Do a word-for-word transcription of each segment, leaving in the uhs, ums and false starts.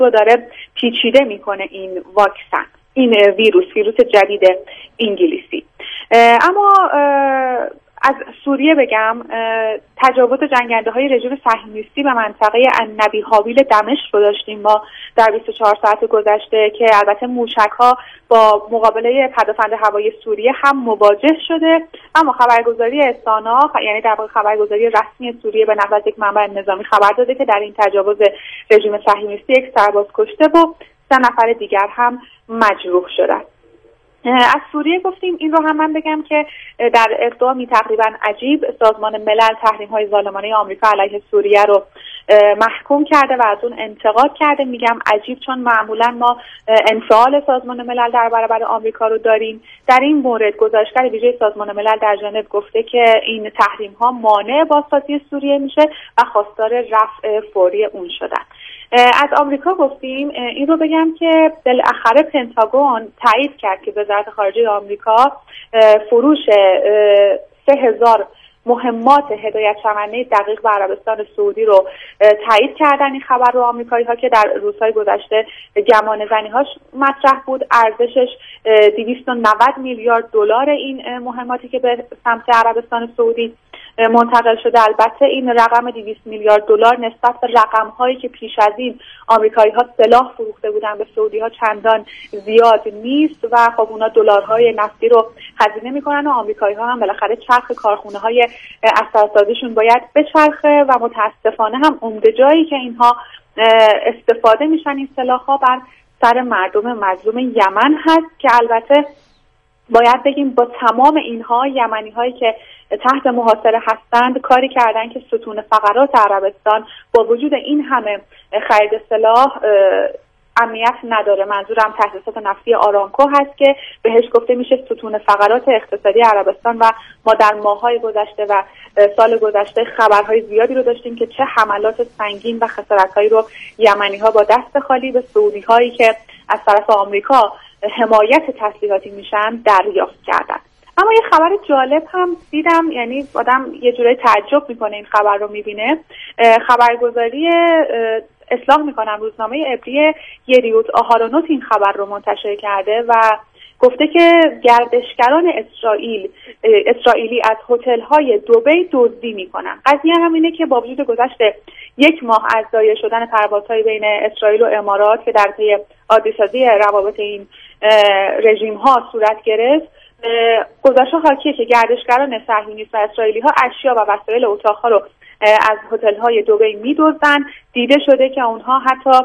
رو داره پیچیده میکنه این واکسن، این ویروس ویروس جدید انگلیسی. اما از سوریه بگم، تجاوز جنگنده های رژیم صهیونیستی به منطقه النبی حاویل دمشق رو داشتیم ما در بیست و چهار ساعت گذشته که البته موشک ها با مقابله پدافند هوایی سوریه هم مواجه شده، اما خبرگزاری سانا، یعنی در واقع خبرگزاری رسمی سوریه به نقل از یک منبع نظامی خبر داده که در این تجاوز رژیم صهیونیستی یک سرباز کشته و سه نفر دیگر هم مجروح شدند. از سوریه گفتیم. این رو هم من بگم که در اقدامی تقریبا عجیب سازمان ملل تحریم‌های ظالمانه آمریکا علیه سوریه رو محکوم کرده و از اون انتقاد کرده. میگم عجیب چون معمولا ما انفعال سازمان ملل در برابر آمریکا رو داریم. در این مورد گزارشگر ویژه سازمان ملل در ژنو گفته که این تحریم‌ها مانع بازسازی سوریه میشه و خواستار رفع فوری اون شدن. از آمریکا گفتیم. این رو بگم که بالاخره پنتاگون تایید کرد که وزارت خارجه آمریکا فروش سه هزار مهمات هدایت شونده دقیق به عربستان سعودی رو تایید کردن. این خبر رو آمریکایی ها که در روزهای گذشته گمان زنی هاش مطرح بود، ارزشش دویست و نود میلیارد دلار این مهماتی که به سمت عربستان سعودی منتقل شده. البته این رقم دویست میلیارد دلار نسبت به رقم هایی که پیش از این آمریکایی ها سلاح فروخته بودن به سعودی ها چندان زیاد نیست و خب اونا دلارهای نفتی رو هزینه میکنن و آمریکایی ها هم بالاخره چرخ کارخونه های اساسازیشون باید بچرخه و متاسفانه هم عمده جایی که اینها استفاده میشن این سلاح ها بر سر مردم مظلوم یمن هست که البته باید بگیم با تمام اینها یمنی هایی که تحت محاصره هستند کاری کردن که ستون فقرات عربستان با وجود این همه خرید سلاح امنیت نداره. منظورم تأسیسات نفتی آرامکو هست که بهش گفته میشه ستون فقرات اقتصادی عربستان و ما در ماه‌های گذشته و سال گذشته خبرهای زیادی رو داشتیم که چه حملات سنگین و خسارت‌هایی رو یمنی‌ها با دست خالی به سعودی‌هایی که از طرف آمریکا حمایت تسلیحاتی میشن دریافت کردن. اما یه خبر جالب هم دیدم، یعنی آدم یه جوری تعجب میکنه این خبر رو میبینه. خبرگزاری اصلاح میکنم روزنامه عبری یدیوت آهارونوت این خبر رو منتشر کرده و گفته که گردشگران اسرائیل اسرائیلی از هتل‌های دبی دزدی میکنن. قضیه هم اینه که با وجود گذشت یک ماه از ضایع شدن پروازهای بین اسرائیل و امارات که در طی عادی‌سازی روابط این رژیم ها صورت گرفت، گزارش حاکیه که گردشگران صهیونیست و اسرائیلی ها اشیا و وسایل اتاق‌ها رو از هتل‌های دبی می‌دزدن. دیده شده که اونها حتی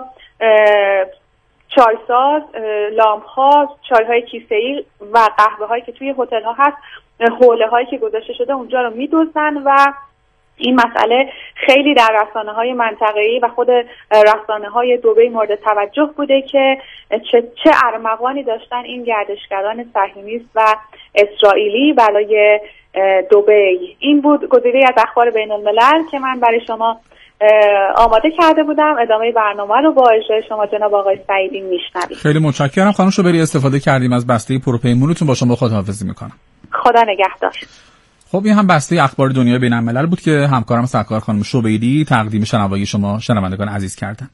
چایساز، لامپ‌ها، چای‌های کیسه‌ای و قهوه‌هایی که توی هتل‌ها هست، حوله‌هایی که گذاشته شده اونجا رو می‌دزدن و این مسئله خیلی در رسانه‌های منطقه‌ای و خود رسانه‌های دبی مورد توجه بوده که چه چه ارمغانی داشتن این گردشگران صهیونیست و اسرائیلی برای دبی. این بود گزیده از اخبار بین الملل که من برای شما آماده کرده بودم. ادامه برنامه رو با اجرای شما جناب آقای سعیدی میشنویم. خیلی متشکرم خانم شوبری. استفاده کردیم از بسته پروپیمونتون. با شما خداحافظی میکنم. خدا نگهدار. خب این هم بسته اخبار دنیای بین الملل بود که همکارم سرکار خانم شوبری تقدیم شنوایی شما شنوندگان عزیز کردن.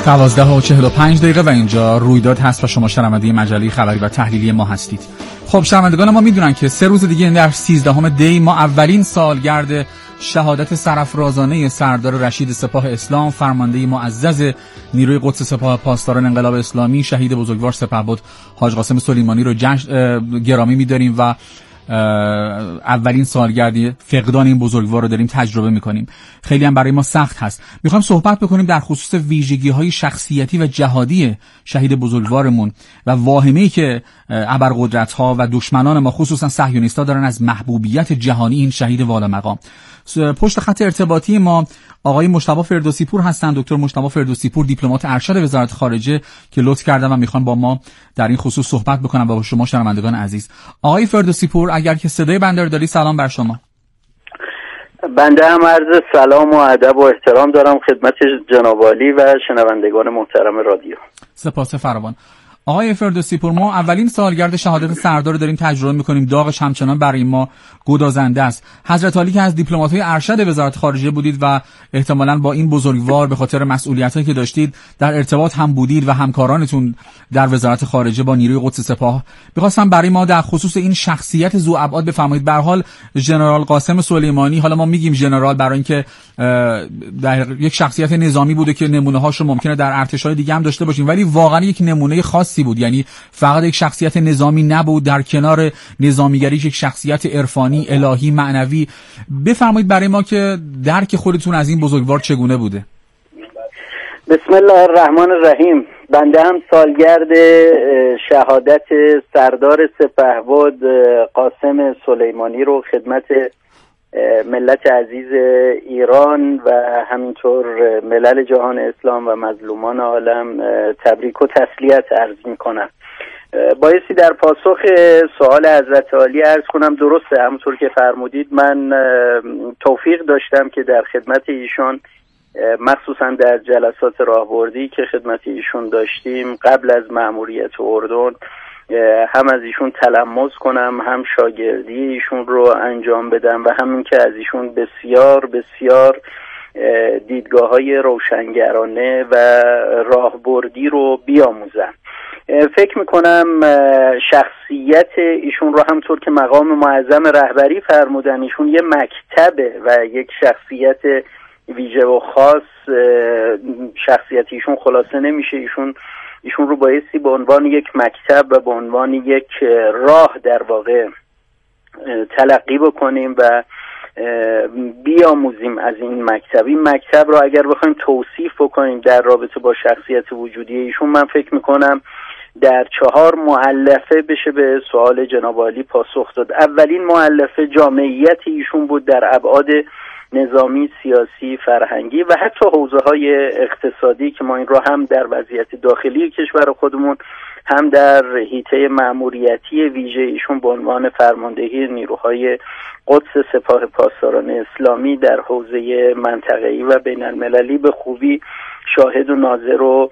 دوازده و چهل و پنج دقیقه و اینجا رویداد هست و شما شنونده مجله خبری و تحلیلی ما هستید. خب شنوندگان ما میدونن که سه روز دیگه در سیزدهم دی ما اولین سالگرد شهادت سرافرازانه سردار رشید سپاه اسلام، فرمانده معزز نیروی قدس سپاه پاسداران انقلاب اسلامی، شهید بزرگوار سپهبد حاج قاسم سلیمانی رو جشن گرامی می‌داریم و اولین سالگردی فقدان این بزرگوار رو داریم تجربه میکنیم. خیلی هم برای ما سخت هست. میخوایم صحبت بکنیم در خصوص ویژگی‌های شخصیتی و جهادی شهید بزرگوارمون و واهمه‌ای که ابرقدرت‌ها و دشمنان ما خصوصا صهیونیست‌ها دارن از محبوبیت جهانی این شهید والا مقام. پشت خط ارتباطی ما آقای مجتبی فردوسی پور هستن، دکتر مجتبی فردوسی پور، دیپلمات ارشد وزارت خارجه که لطف کردن و میخوان با ما در این خصوص صحبت بکنن و با شما شنوندگان عزیز. آقای فردوسی پور، اگر که صدای بنده رو داری، سلام بر شما. بنده هم عرض سلام و ادب و احترام دارم خدمت جناب عالی و شنوندگان محترم رادیو. سپاس فراوان. آقای فردوسی پور، ما اولین سالگرد شهادت سردار رو داریم تجربه میکنیم. داغش همچنان برای ما گدازنده است. حضرت عالی که از دیپلمات‌های ارشد وزارت خارجه بودید و احتمالاً با این بزرگوار به خاطر مسئولیتایی که داشتید در ارتباط هم بودید و همکارانتون در وزارت خارجه با نیروی قدس سپاه، می‌خواستم برای ما در خصوص این شخصیت ذو ابعاد بفرمایید. به هر حال ژنرال قاسم سلیمانی، حالا ما میگیم ژنرال برای اینکه در یک شخصیت نظامی بوده که نمونه‌هاش رو ممکنه در ارتش‌های دیگه هم داشته باشیم، ولی واقعا یک نمونه خاصی بود. یعنی فقط یک شخصیت نظامی نبود، در کنار نظامیگری یک شخصیت عرفانی، الهی، معنوی. بفرمایید برای ما که درک خودتون از این بزرگوار چگونه بوده. بسم الله الرحمن الرحیم. بنده هم سالگرد شهادت سردار سپهبد قاسم سلیمانی رو خدمت ملت عزیز ایران و همینطور ملل جهان اسلام و مظلومان عالم تبریک و تسلیت عرض میکنم. بایستی در پاسخ سوال حضرت عالی عرض کنم، درسته همونطور که فرمودید، من توفیق داشتم که در خدمت ایشون، مخصوصا در جلسات راهبردی که خدمت ایشون داشتیم قبل از مأموریت اردن، هم از ایشون تلمس کنم، هم شاگردی ایشون رو انجام بدم و همین که از ایشون بسیار بسیار دیدگاه‌های روشنگرانه و راهبردی رو بیاموزم. فکر میکنم شخصیت ایشون رو همطور که مقام معظم رهبری فرمودن، ایشون یه مکتبه و یک شخصیت ویژه و خاص. شخصیت ایشون خلاصه نمیشه. ایشون ایشون رو بایستی به عنوان یک مکتب و به عنوان یک راه در واقع تلقی بکنیم و بیاموزیم از این مکتب. این مکتب رو اگر بخوایم توصیف بکنیم در رابطه با شخصیت وجودی ایشون، من فکر میکنم در چهار مؤلفه بشه به سوال جناب عالی پاسخ داد. اولین مؤلفه جامعیت ایشون بود در ابعاد نظامی، سیاسی، فرهنگی و حتی حوزه‌های اقتصادی که ما این رو هم در وضعیت داخلی کشور خودمون، هم در حیطه مأموریتی ویژه ایشون به عنوان فرماندهی نیروهای قدس سپاه پاسداران اسلامی در حوزه منطقه‌ای و بین‌المللی به خوبی شاهد و ناظر و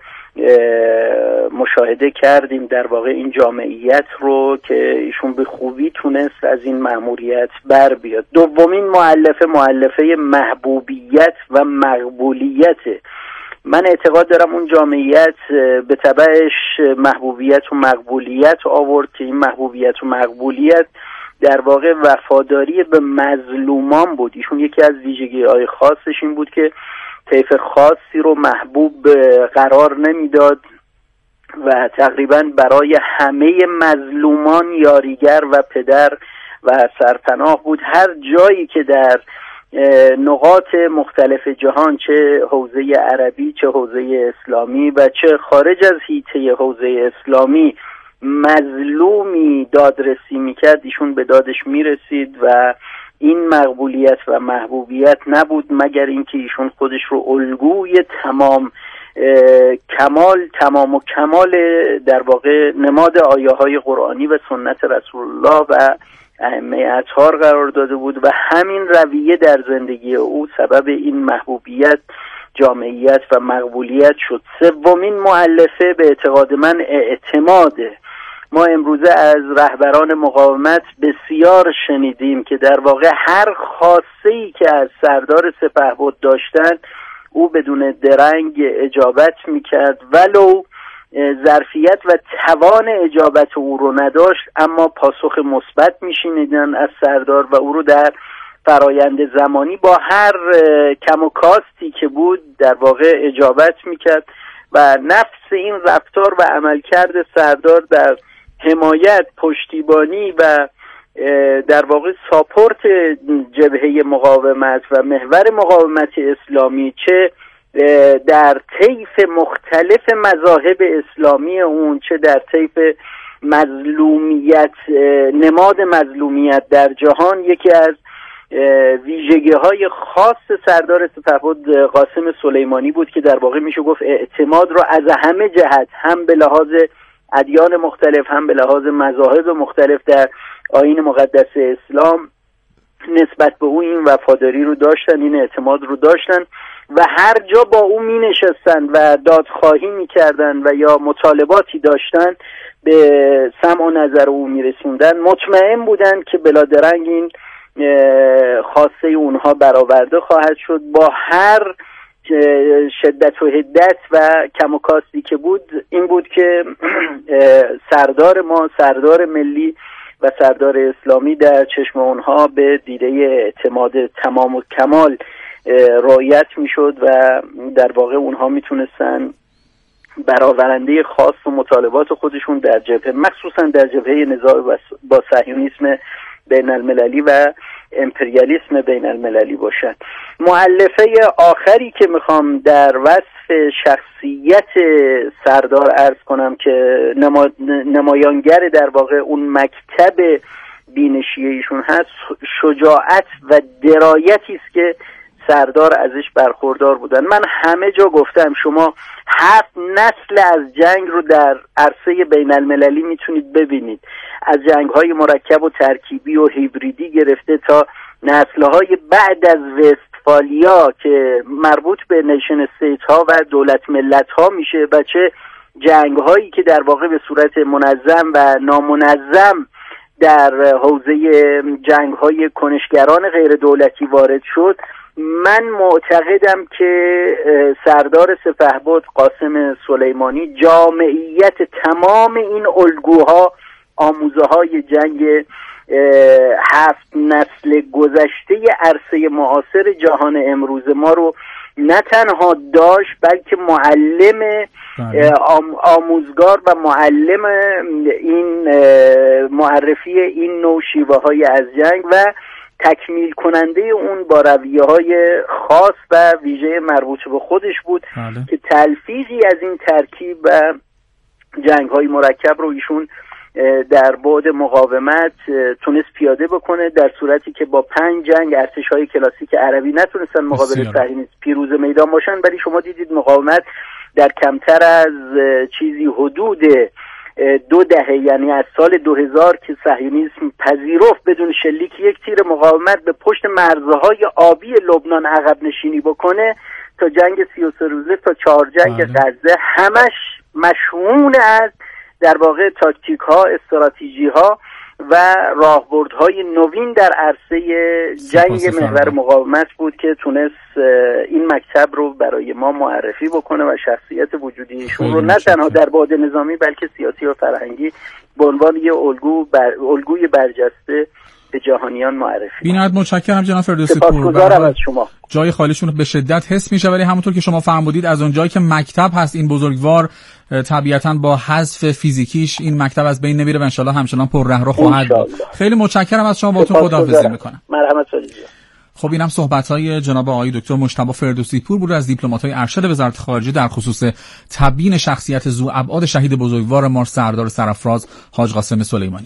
مشاهده کردیم. در واقع این جامعیت رو که ایشون به خوبی تونست از این مأموریت بر بیاد. دومین مؤلفه مؤلفه محبوبیت و مقبولیت. من اعتقاد دارم اون جامعیت به تبعش محبوبیت و مقبولیت آورد که این محبوبیت و مقبولیت در واقع وفاداری به مظلومان بود. ایشون یکی از ویژگی‌های خاصش این بود که طیف خاصی رو محبوب قرار نمیداد و تقریبا برای همه مظلومان یاریگر و پدر و سرپناه بود. هر جایی که در نقاط مختلف جهان، چه حوزه عربی، چه حوزه اسلامی و چه خارج از حیطه حوزه اسلامی، مظلومی دادرسی میکرد، ایشون به دادش میرسید و این مقبولیت و محبوبیت نبود مگر اینکه ایشون خودش رو الگوی تمام کمال تمام و کمال در واقع نماد آیه های قرآنی و سنت رسول الله و ائمه اطهار قرار داده بود و همین رویه در زندگی او سبب این محبوبیت، جامعیت و مقبولیت شد. سومین مؤلفه به اعتقاد من اعتماده. ما امروزه از رهبران مقاومت بسیار شنیدیم که در واقع هر خاصه‌ای که از سردار سپهبد داشتن او بدون درنگ اجابت میکرد، ولو ظرفیت و توان اجابت او رو نداشت، اما پاسخ مثبت میشنیدن از سردار و او رو در فرایند زمانی با هر کم و کاستی که بود در واقع اجابت میکرد و نفس این رفتار و عملکرد سردار در حمایت، پشتیبانی و در واقع ساپورت جبهه مقاومت و محور مقاومت اسلامی، چه در طیف مختلف مذاهب اسلامی اون، چه در طیف مظلومیت، نماد مظلومیت در جهان، یکی از ویژگی های خاص سردار سپهبد قاسم سلیمانی بود که در واقع میشه گفت اعتماد رو از همه جهت، هم به لحاظ ادیان مختلف، هم به لحاظ مذاهب مختلف در آیین مقدس اسلام نسبت به او این وفاداری رو داشتن، این اعتماد رو داشتن و هر جا با او می نشستن و دادخواهی می کردن و یا مطالباتی داشتن به سمع و نظر او می رسوندن، مطمئن بودن که بلادرنگ این خواسته اونها برآورده خواهد شد. با هر شدت و حدت و کم و کاستی که بود، این بود که سردار ما، سردار ملی و سردار اسلامی در چشم اونها به دیده اعتماد تمام و کمال رعایت میشد و در واقع اونها میتونستن برآورنده خاص و مطالبات خودشون در جبهه، مخصوصا در جبهه نزاع با صهیونیسم بین المللی و امپریالیسم بین المللی باشن. مؤلفه آخری که میخوام در وصف شخصیت سردار عرض کنم که نما... نمایانگر در واقع اون مکتب بینشی ایشون هست، شجاعت و درایتی است که سردار ازش برخوردار بودن. من همه جا گفتم شما هفت نسل از جنگ رو در عرصه بین المللی میتونید ببینید، از جنگ‌های مرکب و ترکیبی و هیبریدی گرفته تا نسل‌های بعد از وستفالیا که مربوط به نیشن استیت ها و دولت ملت ها میشه و چه جنگ‌هایی که در واقع به صورت منظم و نامنظم در حوزه جنگ‌های کنشگران غیر دولتی وارد شد. من معتقدم که سردار سپهبد قاسم سلیمانی جامعیت تمام این الگوها، آموزه های جنگ هفت نسل گذشته عرصه معاصر جهان امروز ما رو نه تنها داشت، بلکه معلم آم آموزگار و معلم این معرفی این نوع شیوه های از جنگ و تکمیل کننده اون با رویه های خاص و ویژه مربوط به خودش بود. بله. که تلفیقی از این ترکیب و جنگ های مرکب رو ایشون در بعد مقاومت تونست پیاده بکنه، در صورتی که با پنج جنگ ارتش های کلاسیک عربی نتونستن مقابل صهیونیسم پیروز میدان باشن، ولی شما دیدید مقاومت در کمتر از چیزی حدود دو دهه، یعنی از سال دو هزار که صهیونیسم پذیرفت بدون شلیک یک تیر مقاومت به پشت مرزهای آبی لبنان عقب نشینی بکنه، تا جنگ سی و سه روزه، تا چهار جنگ غزه، همش مشمول از در واقع تاکتیک ها، استراتژی ها و راهبردهای نوین در عرصه جنگ محور مقاومت بود که تونست این مکتب رو برای ما معرفی بکنه و شخصیت وجودیشون رو نه تنها در بعد نظامی بلکه سیاسی و فرهنگی به عنوان یه الگو بر... الگوی برجسته به جهانیان معرفی. بی‌نهایت متشکرم جناب فردوسی پور. سپاسگزارم از شما. جای خالیشون به شدت حس میشه، ولی همونطور که شما فرمودید از اون جایی که مکتب هست این بزرگوار طبیعتاً با حذف فیزیکیش این مکتب از بین نمیره و انشالله همچنان پر ره رو خواهد بود. خیلی متشکرم از شما، باهاتون خداحافظی میکنم. مرحمت فرمایید. خب اینم صحبت‌های جناب آقای دکتر مجتبی فردوسی پور بود از دیپلمات‌های ارشد وزارت خارجه در خصوص تبیین شخصیت ذو ابعاد شهید بزرگوار ما سردار سرافراز حاج قاسم سلیمانی.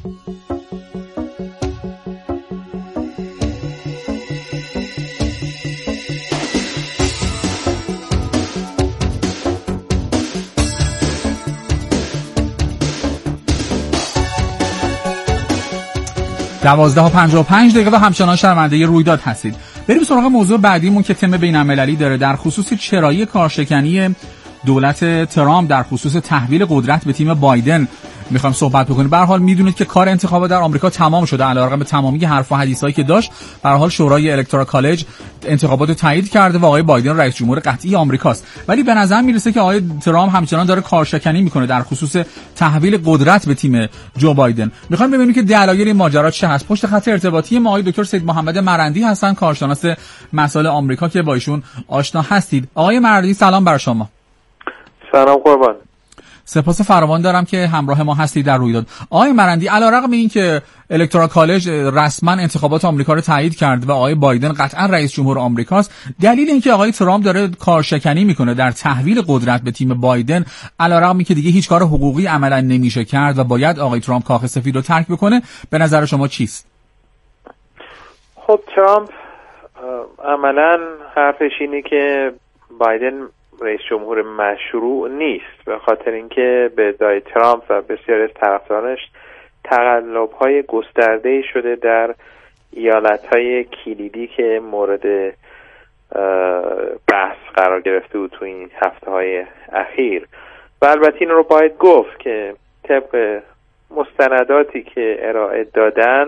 دوازده و پنجاه و پنج دقیقه و همچنان شنونده رویداد هستید. بریم سراغ موضوع بعدیمون که تم بین‌المللی داره، در خصوص چرایی کارشکنی دولت ترامپ در خصوص تحویل قدرت به تیم بایدن میخوایم صحبت بکنیم. به هر حال میدونید که کار انتخابات در آمریکا تمام شده، علیرغم تمامی حرف و حدیثایی که داشت. به هر حال شورای الکتورال کالج انتخابات رو تایید کرده و آقای بایدن رئیس جمهور قطعی آمریکاست. ولی به نظر میرسه که آقای ترامپ همچنان داره کارشکنی میکنه در خصوص تحویل قدرت به تیم جو بایدن. میخوایم ببینیم که دلایل این ماجرا چه هست. پشت خط ارتباطی ما آقای دکتر سید محمد مرندی هستن، کارشناس مسائل آمریکا که با ایشون آشنا هستید. آقای مرندی سلام بر شما. سلام قربان. سپاس فراوان دارم که همراه ما هستید در رویداد. آقای مرندی، علیرغم اینکه الکتورال کالج رسما انتخابات آمریکا رو تایید کرد و آقای بایدن قطعا رئیس جمهور آمریکاست، دلیل اینکه آقای ترامپ داره کارشکنی میکنه در تحویل قدرت به تیم بایدن، علیرغم اینکه دیگه هیچ کار حقوقی عملا نمیشه کرد و باید آقای ترامپ کاخ سفید رو ترک بکنه، به نظر شما چیست؟ خب ترامپ عملا حرفش اینه که بایدن رئیس جمهور مشروع نیست، به خاطر اینکه به ادعای ترامپ و بسیاری از طرفدارانش تقلب‌های گسترده‌ای شده در ایالت‌های کلیدی که مورد بحث قرار گرفته بود تو این هفته‌های اخیر. و البته این رو باید گفت که طبق مستنداتی که ارائه دادن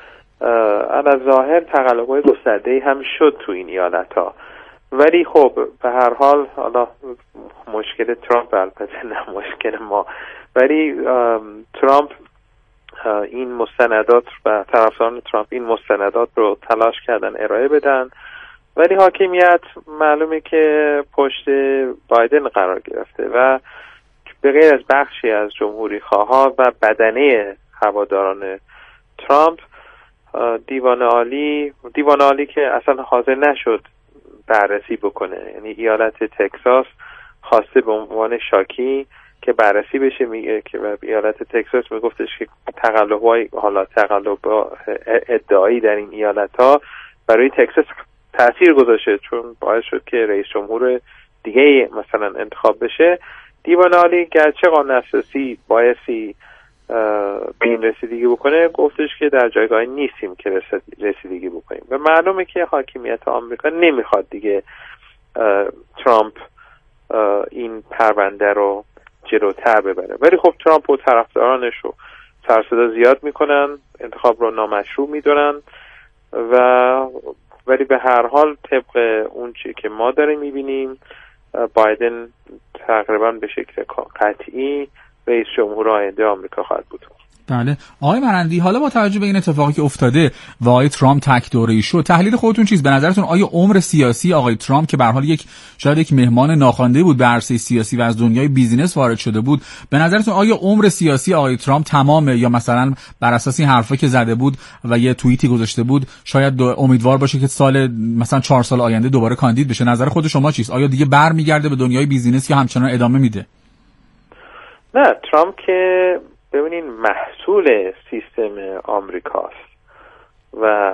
علی ظاهر تقلب‌های گسترده‌ای هم شد تو این ایالت‌ها، ولی خب به هر حال حالا مشکل ترامپ البته نه مشکل ما، ولی ترامپ این مستندات و طرفداران ترامپ این مستندات رو تلاش کردن ارائه بدن، ولی حاکمیت معلومه که پشت بایدن قرار گرفته و به غیر از بخشی از جمهوری خواها و بدنه هواداران ترامپ، دیوان عالی دیوان عالی که اصلا حاضر نشد بررسی بکنه، یعنی ایالت تگزاس خواسته به عنوان شاکی که بررسی بشه، میگه که ایالت تگزاس میگفتش که تقلب‌های حالا تقلب ادعایی در این ایالت‌ها برای تگزاس تاثیر گذاشته، چون باعث شد که رئیس جمهور دیگه مثلا انتخاب بشه. دیوان عالی گرچه قانون اساسی بایستی به این رسیدگی بکنه، گفتش که در جایگاه نیستیم که رسیدگی بکنیم و معلومه که حاکمیت آمریکا نمیخواد دیگه ترامپ این پرونده رو جلوتر ببره، ولی خب ترامپ و طرفدارانش رو سر صدا زیاد میکنن، انتخاب رو نامشروع میدونن و ولی به هر حال طبق اون چی که ما داریم میبینیم بایدن تقریبا به شکل قطعی رئیس جمهور آینده آمریکا خواهد بود. بله آقای مرندی، حالا با توجه به این اتفاقی که افتاده و آقای ترامپ تک دوره‌ای شد، تحلیل خودتون چیست؟ به نظرتون آیا عمر سیاسی آقای ترامپ که به هر حال یک شاید یک مهمان ناخوانده بود به عرصه سیاسی و از دنیای بیزینس وارد شده بود، به نظرتون آیا عمر سیاسی آقای ترامپ تمامه یا مثلا بر اساس این حرفا که زده بود و یه توییتی گذاشته بود شاید امیدوار باشه که سال مثلا چهار سال آینده دوباره کاندید بشه؟ نظر خود شما چیست؟ آیا دیگه برمیگرده به دنیای بیزینس یا همچنان ادامه میده؟ نه، ترامپ که ببینین محصول سیستم آمریکاست و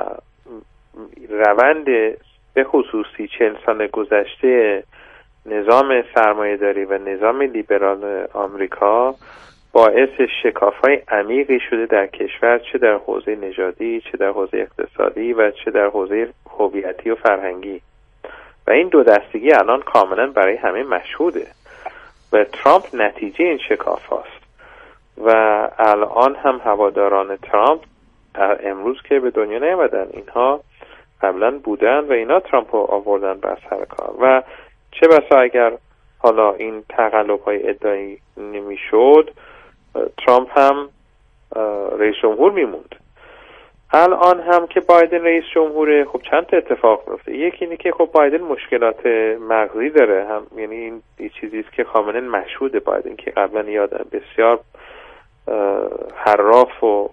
روند به خصوصی چهل سال گذشته نظام سرمایه‌داری و نظام لیبرال آمریکا باعث شکاف‌های عمیقی شده در کشور، چه در حوزه نژادی، چه در حوزه اقتصادی و چه در حوزه هویتی و فرهنگی، و این دو دستگی الان کاملا برای همه مشهوده و ترامپ نتیجه این شکاف هاست و الان هم هواداران ترامپ امروز که به دنیا نیامدن، اینها قبلا بودن و اینا ترامپ رو آوردن بر سر کار و چه بسا اگر حالا این تقلب های ادعایی نمیشد ترامپ هم رئیس جمهور میموند. الان هم که بایدن رئیس جمهوره، خب چند تا اتفاق میفته. یکی اینه که خب بایدن مشکلات مغزی داره، هم یعنی این چیزی است که کاملا مشهوده. بایدن که قبلا یادم بسیار حراف و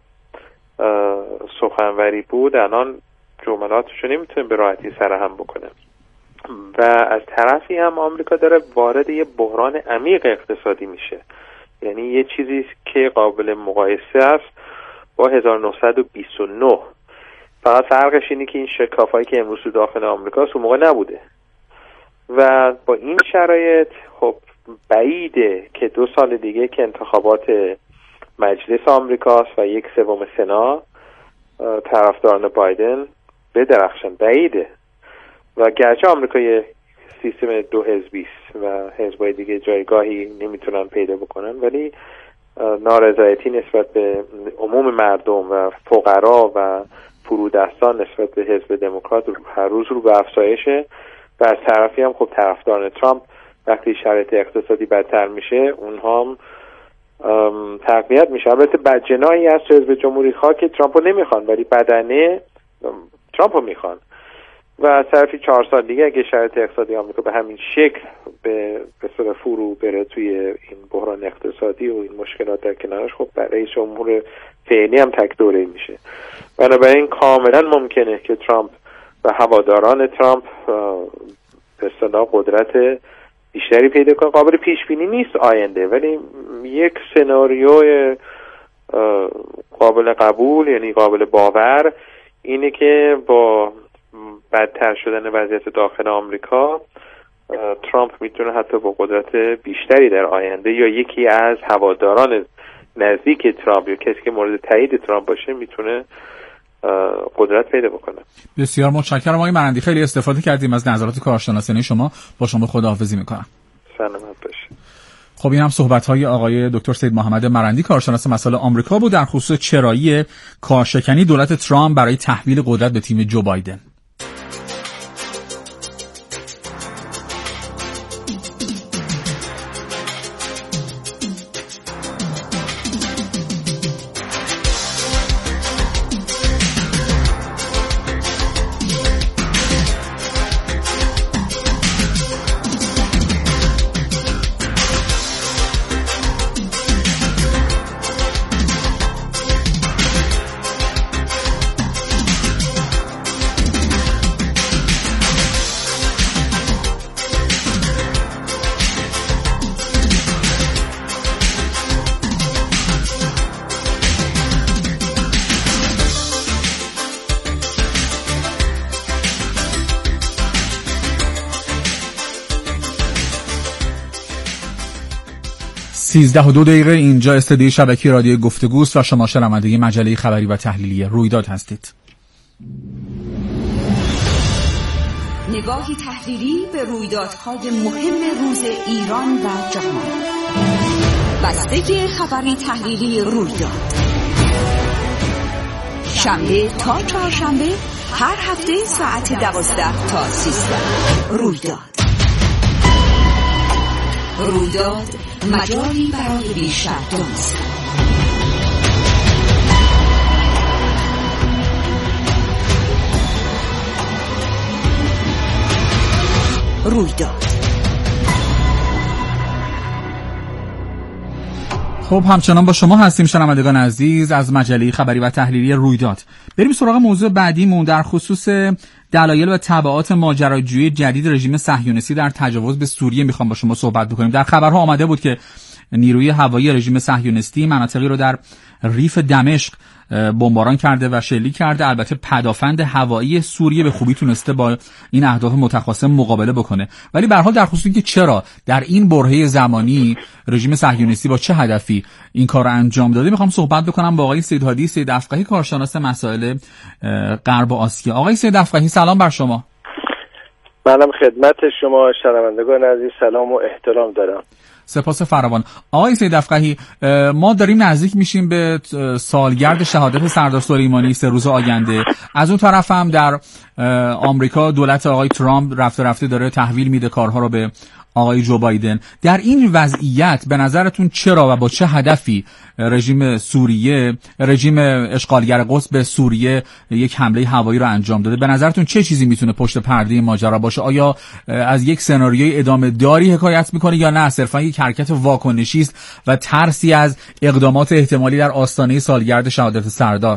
سخنوری بود، الان جملاتشو نمیتونه به راحتی سرهم بکنه و از طرفی هم آمریکا داره وارد یه بحران عمیق اقتصادی میشه، یعنی یه چیزی که قابل مقایسه است با هزار و نهصد و بیست و نه. فقط فرقش اینه که این شکافایی که امروز تو داخل آمریکا اون موقع نبوده و با این شرایط خب بعیده که دو سال دیگه که انتخابات مجلس آمریکاست و یک سوم سنا طرفداران بایدن بدرخشن، بعیده. و گرچه آمریکا یه سیستم دو حزبی است و حزبای دیگه جایگاهی نمیتونن پیدا بکنن، ولی نارضایتی نسبت به عموم مردم و فقرا و فرودستان نسبت به حزب دموکرات هر روز رو به افزایشه و از طرفی هم خب طرفداران ترامپ وقتی شرایط اقتصادی بدتر میشه اونها هم تقویت میشه. البته بدجناحی از حزب جمهوری خواه که ترامپ رو نمیخوان ولی بدنه ترامپ رو میخوان و از طرفی چهار سال دیگه اگه شرایط اقتصادی آمریکا به همین شکل به به فرو بره توی این بحران اقتصادی و این مشکلات در کنارش، خب رئیس جمهور فعلی هم تک دوره میشه. بنابراین کاملا ممکنه که ترامپ و هواداران ترامپ به اصطلاح قدرت بیشتری پیدا کنه. قابل پیش بینی نیست آینده، ولی یک سناریوی قابل قبول یعنی قابل باور اینه که با بدتر شدن وضعیت داخل آمریکا ترامپ میتونه حتی با قدرت بیشتری در آینده یا یکی از هواداران نزدیک ترامپ یا کسی که مورد تایید ترامپ باشه میتونه قدرت پیدا بکنه. بسیار متشکرم آقای مرندی، خیلی استفاده کردیم از نظرات کارشناسانه شما. با شما خداحافظی میکنم. سلامت باشید. خب این هم صحبت‌های آقای دکتر سید محمد مرندی، کارشناس مسائل آمریکا بود در خصوص چرایی کارشکنی دولت ترامپ برای تحویل قدرت به تیم جو بایدن. سیزده و دو دقیقه اینجا استدیوی شبکه رادیو گفتگوست و شما شنونده مجله خبری و تحلیلی رویداد هستید. نگاهی تحلیلی به رویدادهای مهم روز ایران و جهان. بستگی خبری تحلیلی رویداد. شنبه تا چهارشنبه هر هفته ساعت دوازده تا سیزده. رویداد. رویداد مجالی برای بیشتر دانستن. رویداد. خب همچنان با شما هستیم شنوندگان عزیز از مجله خبری و تحلیلی رویداد. بریم سراغ موضوع بعدیمون در خصوص دلایل و تبعات ماجراجویی جدید رژیم صهیونیستی در تجاوز به سوریه میخوام با شما صحبت بکنیم. در خبرها آمده بود که نیروی هوایی رژیم صهیونیستی مناطقی رو در ریف دمشق بمباران کرده و شلیک کرده. البته پدافند هوایی سوریه به خوبی تونسته با این اهداف متخاصم مقابله بکنه، ولی به هر حال در خصوص اینکه چرا در این برهه زمانی رژیم صهیونیستی با چه هدفی این کار رو انجام داده میخوام صحبت بکنم با آقای سید هادی سید افقهی، کارشناس مسائل غرب آسیا. آقای سید افقهی سلام بر شما. منم خدمت شما شنوندگان عزیز سلام و احترام دارم. سپاس فراوان. آقای سید افقهی، ما داریم نزدیک میشیم به سالگرد شهادت سردار سلیمانی سه روز آینده. از اون طرف هم در آمریکا دولت آقای ترامپ رفته رفته داره تحویل میده کارها رو به آقای جو بایدن. در این وضعیت به نظرتون چرا و با چه هدفی رژیم سوریه، رژیم اشغالگر قدس به سوریه یک حمله هوایی رو انجام داده؟ به نظرتون چه چیزی میتونه پشت پرده ماجرا باشه؟ آیا از یک سناریوی ادامه داری حکایت میکنه یا نه صرفا یک حرکت واکنشی است و ترسی از اقدامات احتمالی در آستانه سالگرد شهادت سردار؟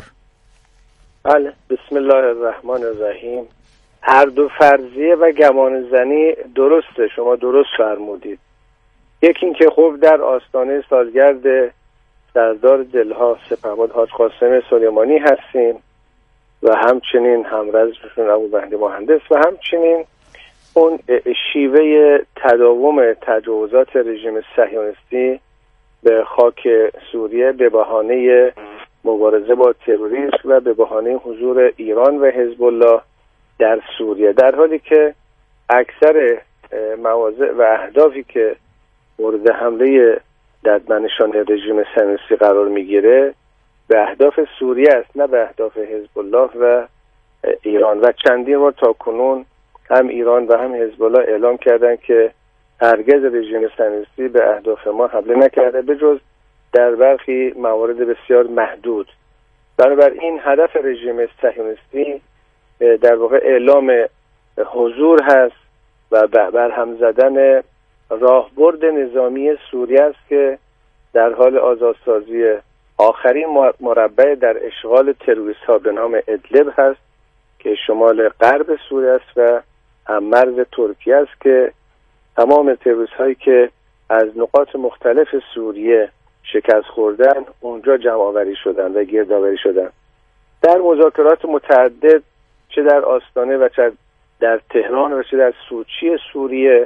بله، بسم الله الرحمن الرحیم. هر دو فرضیه و گمان زنی درسته، شما درست فرمودید. یکی این که خب در آستانه سالگرد سردار دلها سپهبد حاج قاسم سلیمانی هستیم و همچنین همرزشون ابو مهدی مهندس و همچنین اون شیوه تداوم تجاوزات رژیم صهیونیستی به خاک سوریه به بهانه مبارزه با تروریسم و به بهانه حضور ایران و حزب الله در سوریه، در حالی که اکثر مواضع و اهدافی که مورد حمله در منشان رژیم صهیونیستی قرار میگیره به اهداف سوریه است، نه به اهداف حزب الله و ایران. و چندین بار تا کنون هم ایران و هم حزب الله اعلام کردند که هرگز رژیم صهیونیستی به اهداف ما حمله نکرده به جز در برخی موارد بسیار محدود. بنابراین هدف رژیم صهیونیستی در واقع اعلام حضور هست و برهم زدن راهبرد نظامی سوریه است که در حال آزادسازی آخرین مربع در اشغال تروریست ها به نام ادلب هست که شمال غرب سوریه است و هم مرز ترکیه است که تمام تروریست هایی که از نقاط مختلف سوریه شکست خوردن اونجا جمع آوری شدن و گردآوری شدن. در مذاکرات متعدد چه در آستانه و چه در تهران و چه در سوچی سوریه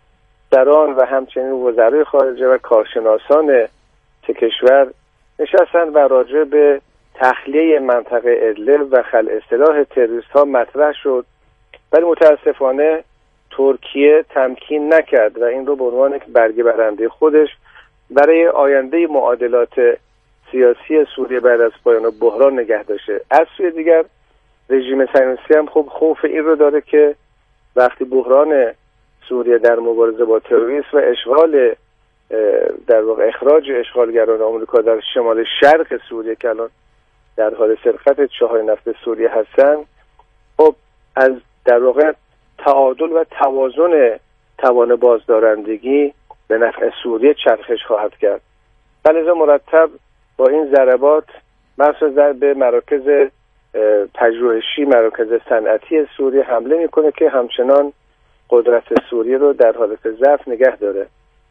سران و همچنین وزرای خارجه و کارشناسان سه کشور نشستن و راجع به تخلیه منطقه ادلب و خلع سلاح تروریست ها مطرح شد، ولی متاسفانه ترکیه تمکین نکرد و این رو به عنوان یک برگه برنده خودش برای آینده معادلات سیاسی سوریه بعد از پایان بحران نگه داشته. از سوی دیگر رژیم صهیونیستی هم خب خوف این رو داره که وقتی بحران سوریه در مبارزه با تروریسم و اشغال در واقع اخراج اشغالگران آمریکا در شمال شرق سوریه که الان در حال سرقت چاهای نفت سوریه هستن، خب از در واقع تعادل و توازن توان بازدارندگی به نفع سوریه چرخش خواهد کرد. لذا مرتب با این ضربات مخصوصا به مراکز پژوهشی، مراکز صنعتی سوریه حمله میکنه که همچنان قدرت سوریه رو در حالت ضعف نگه داره.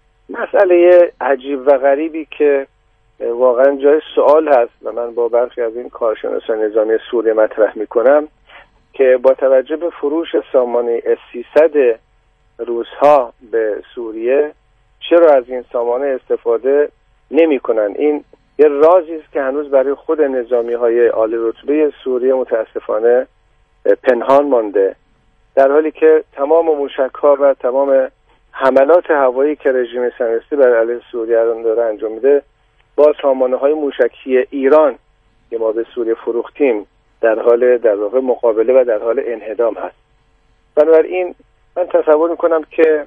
مسئله عجیب و غریبی که واقعا جای سوال هست و من با برخی از این کارشناسان نظامی سوریه مطرح میکنم که با توجه به فروش سامانه اس سیصد روس‌ها به سوریه چرا از این سامانه استفاده نمی‌کنن؟ این یه رازی است که هنوز برای خود نظامی‌های عالی رتبه سوریه متاسفانه پنهان مانده، در حالی که تمام موشک‌ها و تمام حملات هوایی که رژیم صهیونیستی بر علیه سوریه الان داره انجام میده با سامانه‌های موشکی ایران که ما به سوریه فروختیم در حال در واقع مقابله و در حال انهدام هست. بنابراین من تصور میکنم که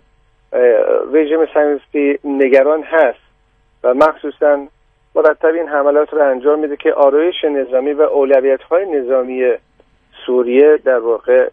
رژیم صهیونیستی نگران هست و مخصوصا مرتب این حملات رو انجام میده که آرایش نظامی و اولویت‌های نظامی سوریه در واقع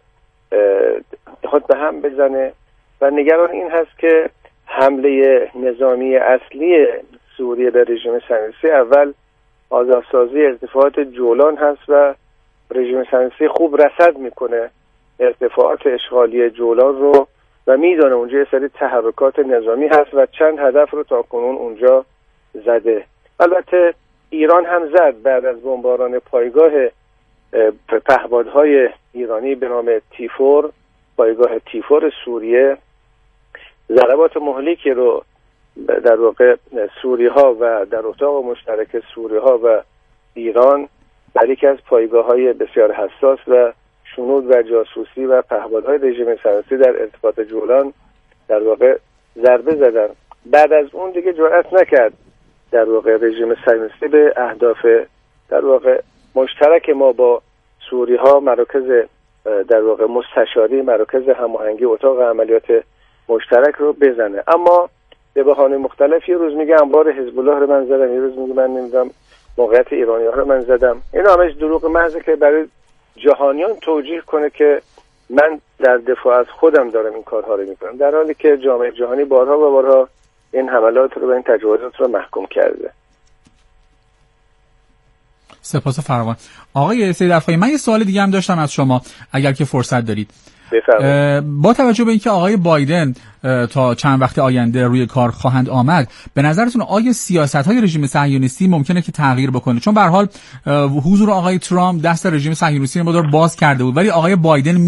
خود به هم بزنه و نگران این هست که حمله نظامی اصلی سوریه به رژیم صهیونیستی اول آزادسازی ارتفاعات جولان هست و رژیم صهیونیستی خوب رصد میکنه ارتفاعات اشغالی جولان رو و میدونه اونجا یه سری تحرکات نظامی هست و چند هدف رو تا کنون اونجا زده. البته ایران هم زد بعد از بمباران پایگاه پهپادهای ایرانی به نام تیفور، پایگاه تیفور سوریه، ضربات مهلکی رو در واقع سوری ها و در اتاق مشترک سوری ها و ایران بر یکی از پایگاه های بسیار حساس و شنود و جاسوسی و پهپادهای رژیم صهیونیستی در ارتفاعات جولان در واقع ضربه زدن. بعد از اون دیگه جرأت نکرد در واقع رژیم صهیونیستی به اهداف در واقع مشترک ما با سوری ها، مراکز در واقع مستشاری، مراکز هماهنگی، اتاق عملیات مشترک رو بزنه. اما به بهانه مختلف یه روز میگه انبار حزب الله رو من زدم، یه روز میگه من نمیدونم موقعیت ایرانی‌ها رو من زدم. این همش دروغ محضه که برای جهانیان توجیه کنه که من در دفاع از خودم دارم این کارها رو میکنم، در حالی که جامعه جهانی بارها و بارها این حملات رو و این تجاوزات رو محکوم کرده. سپاس فراوان. آقای سید افخمی، من یه سوال دیگه هم داشتم از شما اگر که فرصت دارید. با توجه به اینکه آقای بایدن تا چند وقت آینده روی کار خواهند آمد، به نظرتون آیا سیاست‌های رژیم صهیونیستی ممکنه که تغییر بکنه؟ چون به هر حال حضور آقای ترامپ دست رژیم صهیونیستی رو باز کرده بود، ولی آقای بایدن